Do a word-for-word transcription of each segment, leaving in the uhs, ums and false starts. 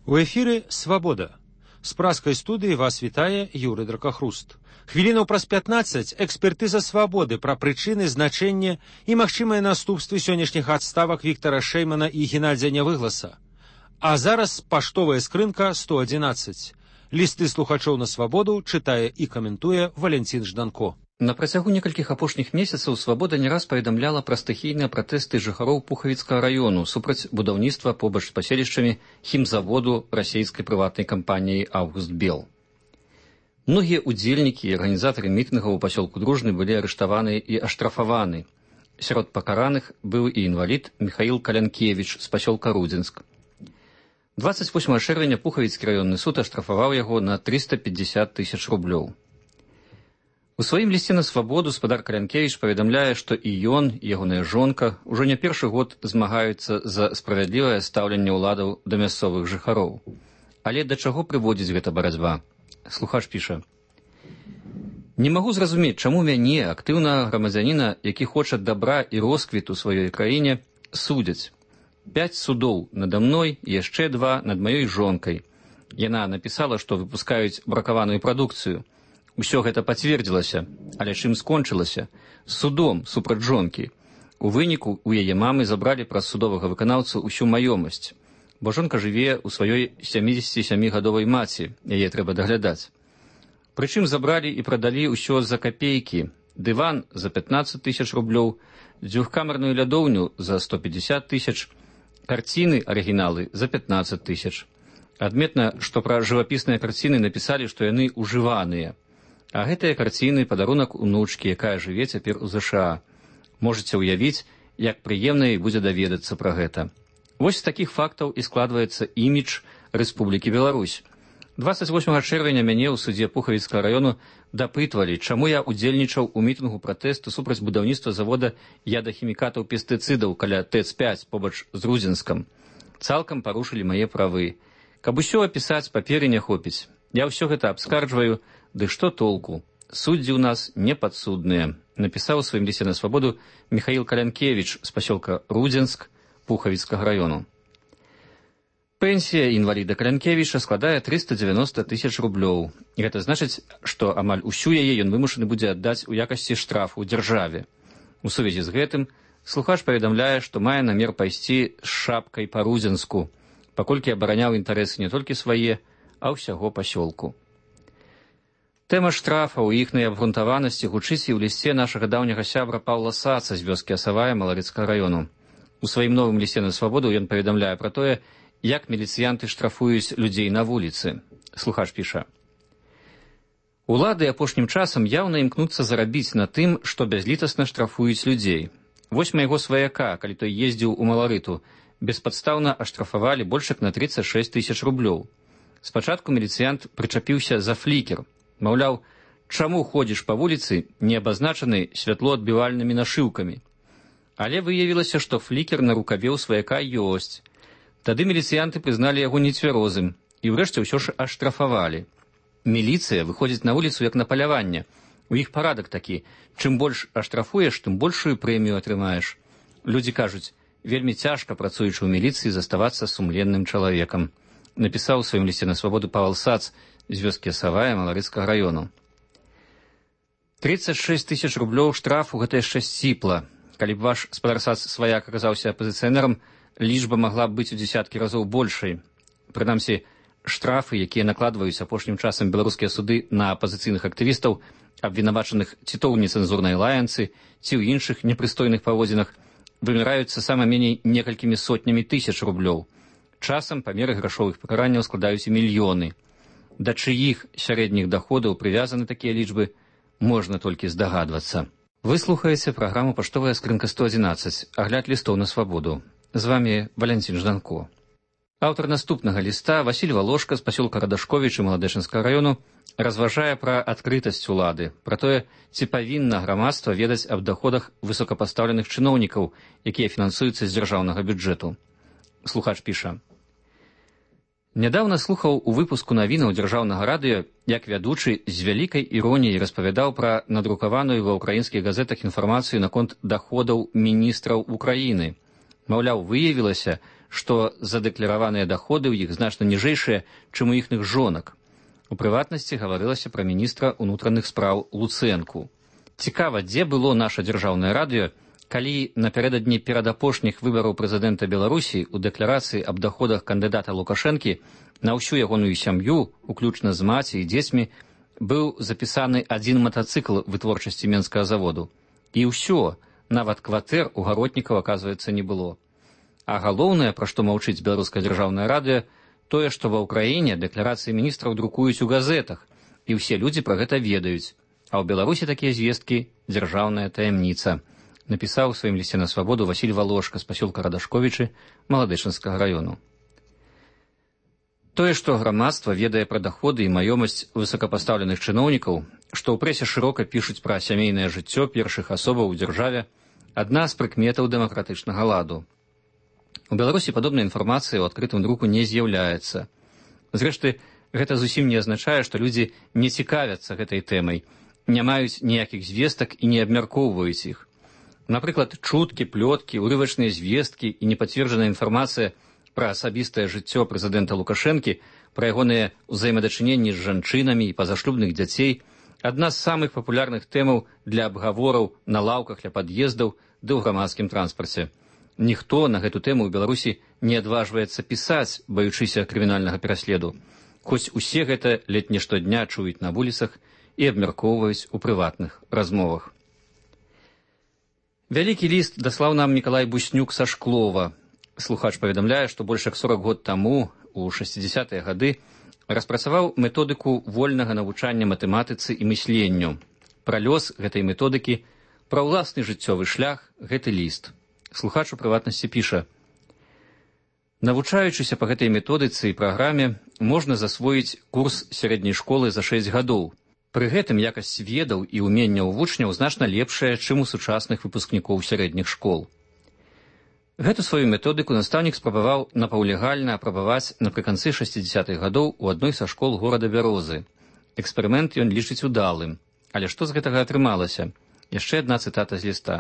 У эфіры «Свабода». З пражскай студыі вас вітае Юрый Дракахруст. Хвілінаў праз пятнаццаць экспертыза «Свабоды» пра прычыны, значэнне і магчымыя наступствы сённяшніх адставак Віктара Шэймана і Геннадзя Нявыгласа. А зараз паштовая скрынка сто адзінаццаць. Лісты слухачоў на «Свабоду» чытае і каментуе Валянцін Жданко. На працягу некалькіх апошніх месяцаў «Свабода» не раз паведамляла пра стыхійныя пратэсты жыхароў Пухавіцкага раёну супраць будаўніцтва побач з паселішчамі хімзаводу расійскай прыватнай кампаніі «Август Бел». Многія ўдзельнікі і арганізатары мітынгаў у пасёлку Дружны былі арыштаваны і аштрафаваны. Сярод пакараных быў і інвалід Міхаіл Калянкевіч з пасёлка Рудзінск. дваццаць восьмага чэрвеня Пухавіцкі раённы суд аштрафаваў яго на трыста пятьдесят тысяч рублёў. У сваім лісце на «Свабоду» спадар Калянкевіч паведамляе, што і ён, і ягоная жонка ўжо не першы год змагаюцца за справядлівае стаўленне ўладаў да мясцовых жыхароў. Але да чаго прыводзіць гэта барацьба? Слухач піша: «Не магу зразумець, чаму мяне, актыўнага грамадзяніна, які хоча дабра і росквіту сваёй краіне, судзяць. Пяць судоў нада мной, яшчэ два над маёй жонкай. Яна напісала, што выпускаюць бракаваную прадукцыю. Усё гэта пацвердзілася, але чым скончылася? Судом супраць жонкі. У выніку у яе мамы забралі праз судовага выканаўцу ўсю маёмасць, бо жонка жыве ў сваёй сямідзесяцісямігадовай маці, яе трэба даглядаць. Прычым забралі і прадалі ўсё за капейкі: дыван за пятнаццаць тысяч рублёў, дзвюхкамерную лядоўню за сто пятьдесят тысяч, карціны арыгіналы за пятнаццаць тысяч. Адметна, што пра жывапісныя карціны напісалі, што яны ўжываныя. А гэтыя карціны — падарунак унучкі, якая жыве цяпер у ЗША. Можаце ўявіць, як прыемна і будзе даведацца пра гэта. Вось з такіх фактаў і складваецца імідж Рэспублікі Беларусь. дваццаць восьмага чэрвеня мяне ў судзе Пухавіцкага раёну дапытвалі, чаму я удзельнічаў у мітынгу пратэсту супраць будаўніцтва завода ядахімікатаў пестыцыдаў каля ТЭЦ пяць побач з Рудзінскам. Цалкам парушылі мае правы. Каб усё апісаць, паперы не хопіць. Я ўсё гэта абскарджваю, ды што толку? Суддзі ў нас непадсудныя, напісаў у сваім лісце на «Свабоду» Міхаіл Калянкевіч з пасёлка Рудзінск Пухавіцкага раёну. Пенсія інваліда Калянкевіча складае трыста дзевяноста тысяч рублёў. Гэта значыць, што амаль усю яе ён вымушаны будзе аддаць у якасці штрафу дзяржаве. У сувязі з гэтым слухач паведамляе, што мае намер пайсці з шапкай па Рудзінску, паколькі абараняў інтарэсы не толькі свае, а ўсяго пасёлку. Тэма штрафа ў іхнай абгрунтаванасці гучыць і ў лісце нашага даўняга сябра Паўла Саца з вёскі Асавая Малавіцкага раёну. У сваім новым лісце на «Свабоду» ён паведамляе пра тое, як міліцыянты штрафуюць людзей на вуліцы. Слухач піша: «Улады апошнім часам яўна імкнуцца зарабіць на тым, што бязлітасна штрафуюць людзей. Вось майго сваяка, калі той ездзіў у Маларыту, беспадстаўна аштрафавалі больш як на тридцать шесть тысяч рублёў. Спачатку міліцыянт прычапіўся за флікер. Маўляў, чаму ходзіш па вуліцы, не абазначаны святлоадбівальнымі нашыўкамі? Але выявілася, што флікер на рукаве ў сваяка ёсць. Тады міліцыянты прызналі яго нецвярозым і ўрэшце ўсё ж аштрафавалі. Міліцыя выходзіць на вуліцу як на паляванне. У іх парадак такі: чым больш аштрафуеш, тым большую прэмію атрымаеш. Людзі кажуць, вельмі цяжка, працуючы ў міліцыі, заставацца сумленным чалавекам, напісаў у сваім лісце на «Свабоду» Павел Сац з вёскі Асавая Маларыцкага раёну. тридцать шесть тысяч рублёў штрафу — гэта яшчэ сціпла. Калі б ваш спадар Сац сваяк аказаўся апазіцыянерам, лічба магла б быць у дзесяткі разоў большай. Прынамсі, штрафы, якія накладваюць апошнім часам беларускія суды на апазіцыйных актывістаў, абвінавачаных ці то ў нецэнзурнай лаянцы, ці ў іншых непрыстойных паводзінах, вымяраюцца сама меней некалькімі сотнямі тысяч рублёў. Часам памеры грашовых пакаранняў складаюць і мільёны. Да чыіх сярэдніх даходаў прывязаны такія лічбы, можна толькі здагадвацца. Вы слухаеце праграму «Паштовая скрынка сто адзінаццаць», агляд лістоў на «Свабоду». З вамі Валянцін Жданко. Аўтар наступнага ліста, Васіль Валошка з пасёлка Радашковіч Маладэчынскага раёну, разважае пра адкрытасць улады, пра тое, ці павінна грамадства ведаць аб даходах высокапастаўленых чыноўнікаў, якія фінансуюцца з дзяржаўнага бюджэту. Слухач піша: «Нядаўна слухаў у выпуску навінаў дзяржаўнага радыё, як вядучы з вялікай іроніяй распавядаў пра надрукаваную ва ўкраінскіх газетах інфармацыю наконт даходаў міністраў Украіны. Маўляў, выявілася, што задэклараваныя даходы ў іх значна ніжэйшыя, чым у іхных жонак. У прыватнасці гаварылася пра міністра ўнутраных спраў Луцэнку. Цікава, дзе было наша дзяржаўнае радыё, калі напярэдадні перадапошніх выбараў прэзідэнта Беларусі ў дэкларацыі аб даходах кандыдата Лукашэнкі на ўсю ягоную сям'ю, уключна з маці і дзецьмі, быў запісаны адзін матацыкл вытворчасці менскага заводу. І ўсё, нават кватэр у гаротнікаў, аказваецца, не было. А галоўнае, пра што маўчыць беларускае дзяржаўнае радыё, тое, што ва ўкраіне дэкларацыі міністраў друкуюць у газетах, і ўсе людзі пра гэта ведаюць. А ў Беларусі такія звесткі дзяржаўная таямніца, напісаў у сваім лісце на свабоду Васіль Валошка з пасёлка Радашковічы Маладычынскага раёну. Тое, што грамадства ведае пра даходы і маёмасць высокапастаўленых чыноўнікаў, што ў прэсе шырока пішуць пра сямейнае жыццё першых асобаў у дзяржаве, адна з прыкметаў дэмакратычнага ладу. У Беларусі падобная інфармацыя ў адкрытым друку не з'яўляецца. Зрэшты, гэта зусім не азначае, што людзі не цікавяцца гэтай тэмай, не маюць ніякіх звестак і не абмяркоўваюць іх. Напрыклад, чуткі, плёткі, урывачныя звесткі і непацверджаная інфармацыя пра асабістае жыццё прэзідэнта Лукашэнкі, пра ягоныя ўзаемадачыненні з жанчынамі і пазашлюбных дзяцей – адна з самых папулярных тэмаў для абгавораў на лаўках ля пад'ездаў ды ў грамадскім транспарце. Ніхто на гэту тэму ў Беларусі не адважваецца пісаць, баючыся крымінальнага пераследу, хоць усе гэта ледь не штодня чуюць на вуліцах і абмяркоўваюць у прыватных размовах. Вялікі ліст даслаў нам Мікалай Буснюк са Шклова. Слухач паведамляе, што больш як сорак год таму, у шэсцідзесятыя гады, распрацаваў методыку вольнага навучання матэматыцы і мысленню. Пра лёс гэтай методыкі, пра ўласны жыццёвы шлях гэты ліст. Слухач у прыватнасці піша: навучаючыся па гэтай методыцы і праграме можна засвоіць курс сярэдняй школы за шэсць гадоў. Пры гэтым якасць ведаў і ўменняў вучняў значна лепшая, чым у сучасных выпускнікоў сярэдніх школ. Гэту сваю методыку настаўнік спрабаваў напаўлегальна апрабаваць напрыканцы шэсцідзесятых гадоў у адной са школ горада Бярозы. Эксперымент ён лічыць удалым. Але што з гэтага атрымалася? Яшчэ адна цытата з ліста.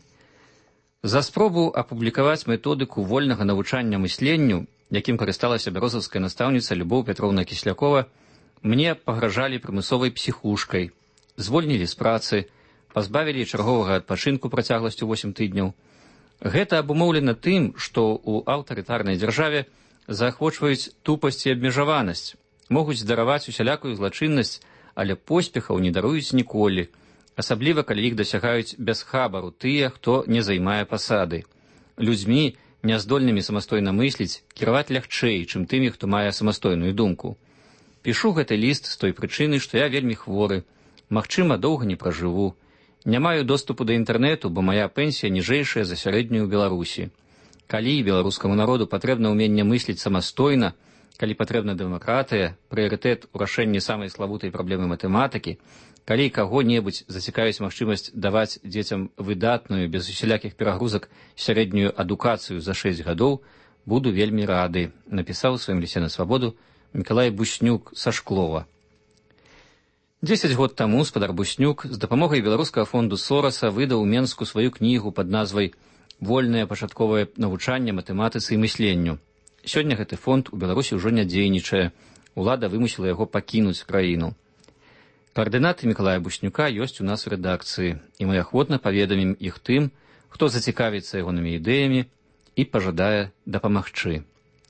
За спробу апублікаваць методыку вольнага навучання мысленню, якім карысталася бярозаўская настаўніца Любоў Пятроўна Кіслякова, мне пагражалі прымусовай псіхушкай, звольнілі з працы, пазбавілі чарговага адпачынку працягласцю восем тыдняў. Гэта абумоўлена тым, што ў аўтарытарнай дзяржаве заахвочваюць тупасць і абмежаванасць, могуць дараваць усялякую злачыннасць, але поспехаў не даруюць ніколі, асабліва калі іх дасягаюць без хабару тыя, хто не займае пасады. Людзьмі, няздольнымі самастойна мысліць, кіраваць лягчэй, чым тымі, хто мае самастойную думку. Пішу гэты ліст з той прычыны, што я вельмі хворы, магчыма, доўга не пражыву. Не маю доступу да інтэрнэту, бо мая пенсія ніжэйшая за сярэднюю ў Беларусі. Калі беларускаму народу патрэбна ўменне мысліць самастойна, калі патрэбна дэмакратыя, прыярытэт у рашэнні самай славутай праблемы матэматыкі, калі каго-небудзь зацікавіць магчымасць даваць дзецям выдатную, без усялякіх перагрузак, сярэднюю адукацыю за шэсць гадоў, буду вельмі рады, напісаў у сваім лісце на свабоду Мікалай Буснюк са Шклова. Дзесяць год таму спадар Буснюк з дапамогай беларускага фонду Сораса выдаў у Менску сваю кнігу пад назвай «Вольнае пачатковае навучанне матэматыцы і мысленню». Сёння гэты фонд у Беларусі ўжо не дзейнічае, улада вымусіла яго пакінуць краіну. Каардынаты Мікалая Буснюка ёсць у нас у рэдакцыі, і мы ахвотна паведамім іх тым, хто зацікавіцца ягонымі ідэямі і пажадае дапамагчы.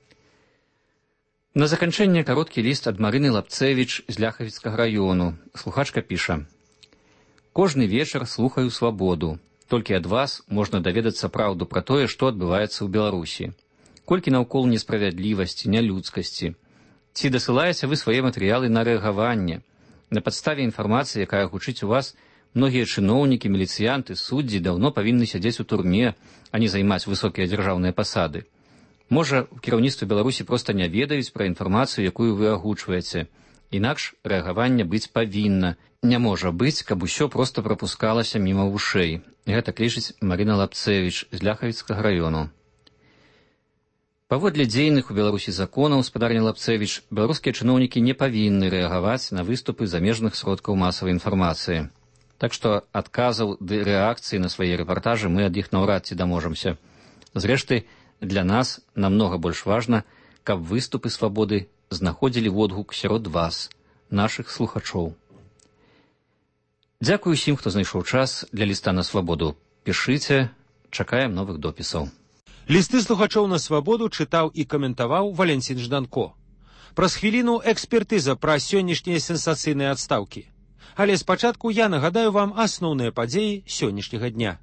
На заканчэнне кароткі ліст ад Марыны Лапцэвіч з Ляхавіцкага раёну. Слухачка піша: «Кожны вечар слухаю свабоду. Толькі ад вас можна даведацца праўду пра тое, што адбываецца ў Беларусі. Колькі наўкол несправядлівасці, нялюдскасці. Ці дасылаеце вы свае матэрыялы на рэагаванне? На падставе інфармацыі, якая гучыць у вас, многія чыноўнікі, міліцыянты, суддзі даўно павінны сядзець у турме, а не займаць высокія дзяржаўныя пасады. Можа, у кіраўніцтве Беларусі проста не ведаюць пра інфармацыю, якую вы агучваеце. Інакш рэагаванне быць павінна. Не можа быць, каб усё проста прапускалася міма вушэй». Гэта лічыць Марына Лапцэвіч з Ляхавіцкага раёну. Паводле дзейных у Беларусі законаў, спадарня Лапцэвіч, беларускія чыноўнікі не павінны рэагаваць на выступы замежных сродкаў масавай інфармацыі. Так што адказаў ды рэакцыі на свае рэпартажы мы ад іх наўрад ці даможамся. Зрэшты, Для нас намнога больш важна, каб выступы свабоды знаходзілі водгук сярод вас, нашых слухачоў. Дзякую усім, хто знайшоў час для ліста на свабоду. Пішыце, чакаем новых допісаў. Лісты слухачоў на свабоду чытаў і каментаваў Валентин Жданко. Праз хвіліну экспертыза пра сённяшнія сенсацыйныя адстаўкі. Але спачатку я нагадаю вам асноўныя падзеі сённяшняга дня.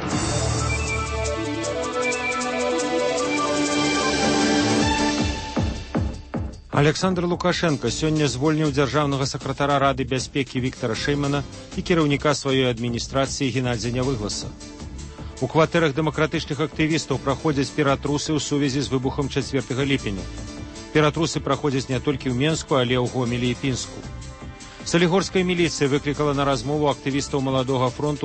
Александр Лукашенко сёння звольніў дзяржаўнага сакратара Рады бяспекі Віктара Шэймана і кіраўніка сваёй адміністрацыі Геннадзя Нявыгласа. У кватэрах дэмакратычных актывістаў праходзяць ператрусы ў сувязі з выбухам чацвёртага ліпеня. Ператрусы праходзяць не толькі ў Менску, але ў Гомелі і Пінску. Салігорская міліцыя выклікала на размову актывістаў маладога фронту